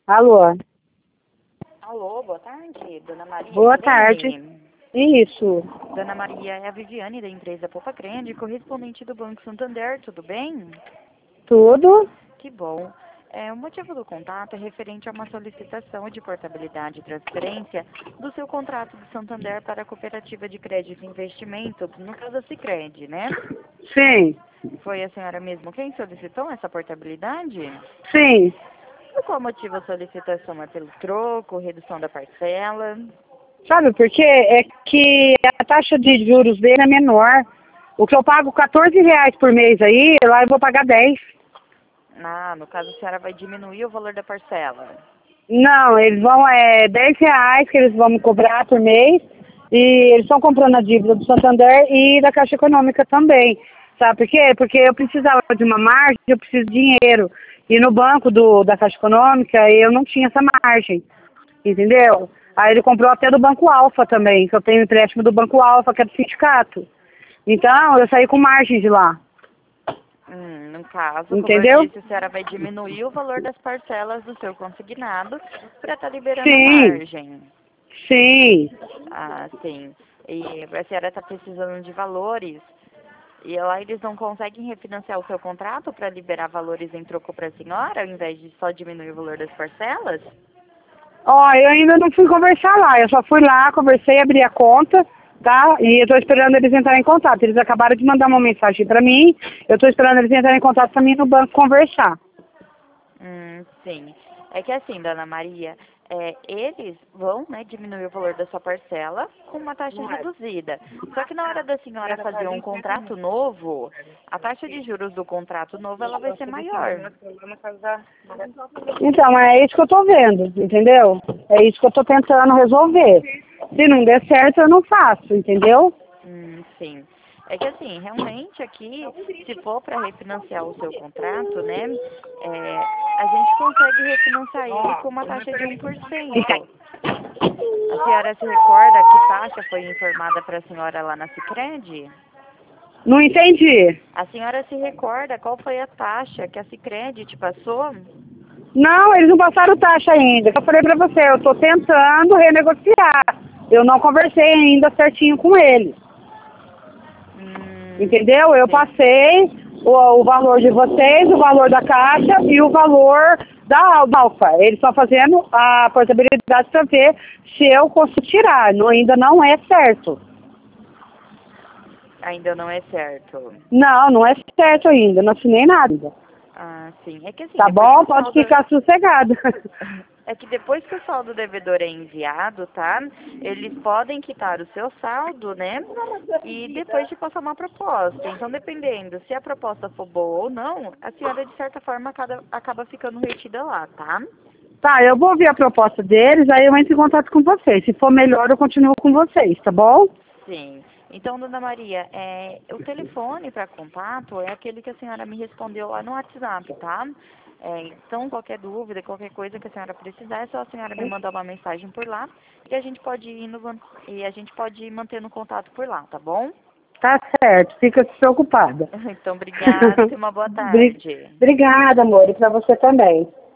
Alô? Alô, boa tarde, Dona Maria. Boa tarde. Isso. Dona Maria, é a Viviane da empresa Poupa Grande, correspondente do Banco Santander, tudo bem? Tudo? Que bom. O motivo do contato é referente a uma solicitação de portabilidade e transferência do seu contrato do Santander para a Cooperativa de Crédito e Investimento, no caso a Sicredi, né? Sim. Foi a senhora mesmo quem solicitou essa portabilidade? Sim. Por qual motivo a solicitação? É pelo troco, redução da parcela? Sabe por quê? É que a taxa de juros dele é menor. O que eu pago R$ 14 por mês aí, lá eu vou pagar 10. Ah, no caso a senhora vai diminuir o valor da parcela. Não, eles vão, R$ 10 que eles vão me cobrar por mês. E eles estão comprando a dívida do Santander e da Caixa Econômica também. Sabe por quê? Porque eu precisava de uma margem, eu preciso de dinheiro. E no banco da Caixa Econômica eu não tinha essa margem. Entendeu? Aí ele comprou até do Banco Alfa também, que eu tenho empréstimo do Banco Alfa, que é do sindicato. Então, eu saí com margem de lá. No caso, como Entendeu? eu disse, a senhora vai diminuir o valor das parcelas do seu consignado para estar liberando a Sim, margem. sim. Ah, sim. E a senhora está precisando de valores. E lá eles não conseguem refinanciar o seu contrato para liberar valores em troco para a senhora, ao invés de só diminuir o valor das parcelas? Ó, eu ainda não fui conversar lá, eu só fui lá, conversei, abri a conta, tá? E eu tô esperando eles entrarem em contato. Eles acabaram de mandar uma mensagem pra mim, eu tô esperando eles entrarem em contato pra mim no banco conversar. Sim. É que assim, Dona Maria, eles vão, né, diminuir o valor da sua parcela com uma taxa reduzida. Só que na hora da senhora fazer um contrato novo, a taxa de juros do contrato novo, ela vai ser maior. Então, é isso que eu tô vendo, entendeu? É isso que eu tô tentando resolver. Se não der certo, eu não faço, entendeu? Sim. É que assim, realmente aqui, se for para refinanciar o seu contrato, né, a gente consegue refinanciar ele com uma taxa de 1%. A senhora se recorda que taxa foi informada para a senhora lá na Sicredi? Não entendi. A senhora se recorda qual foi a taxa que a Sicredi te passou? Não, eles não passaram taxa ainda. Eu falei pra você, eu tô tentando renegociar. Eu não conversei ainda certinho com eles. Entendeu? Eu Sim. passei o valor de vocês, o valor da caixa e o valor da Alfa. Eles estão fazendo a portabilidade para ver se eu consigo tirar. Ainda não é certo. Ainda não é certo. Não, não é certo ainda. Não assinei nada. Ah, sim. É que assim, Tá depois que bom? o Pode saldo... ficar sossegado. É que depois que o saldo devedor é enviado, tá? Eles podem quitar o seu saldo, né? E depois de passar uma proposta. Então, dependendo se a proposta for boa ou não, a senhora, de certa forma, acaba ficando retida lá, tá? Tá, eu vou ver a proposta deles, aí eu entro em contato com vocês. Se for melhor, eu continuo com vocês, tá bom? Sim. Então, Dona Maria, o telefone para contato é aquele que a senhora me respondeu lá no WhatsApp, tá? Então, qualquer dúvida, qualquer coisa que a senhora precisar, é só a senhora me mandar uma mensagem por lá e a gente pode e a gente pode ir mantendo contato por lá, tá bom? Tá certo, fica despreocupada. Então, obrigada e tenha uma boa tarde. Obrigada, amor, e pra você também.